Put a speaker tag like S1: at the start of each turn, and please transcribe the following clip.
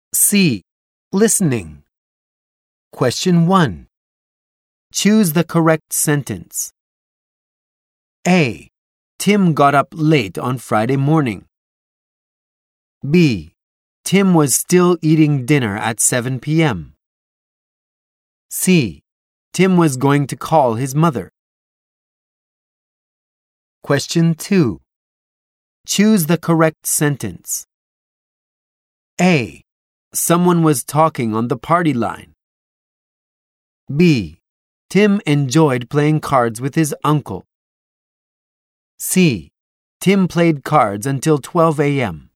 S1: C. Listening. Question 1. Choose the correct sentence. A. Tim got up late on Friday morning. B. Tim was still eating dinner at 7 p.m. C. Tim was going to call his mother. Question 2. Choose the correct sentence. A. Someone was talking on the party line. B. Tim enjoyed playing cards with his uncle. C. Tim played cards until 12 a.m.